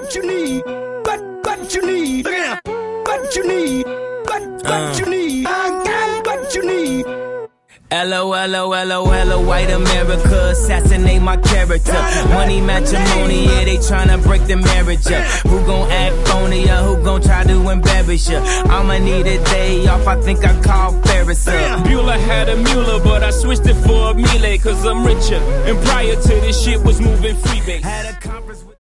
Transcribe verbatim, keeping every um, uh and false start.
what you need, what, what you need, what you need, what, what you need, I got what you need. L O L O L O L O white America, assassinate my character. Money matrimony, yeah, they tryna break the marriage up. Who gon' act phony or who gon' try to embarrass ya? I'ma need a day off, I think I call Ferris up. Bueller had a Mueller, but I switched it for a Miele, cause I'm richer. And prior to this shit was moving freebase.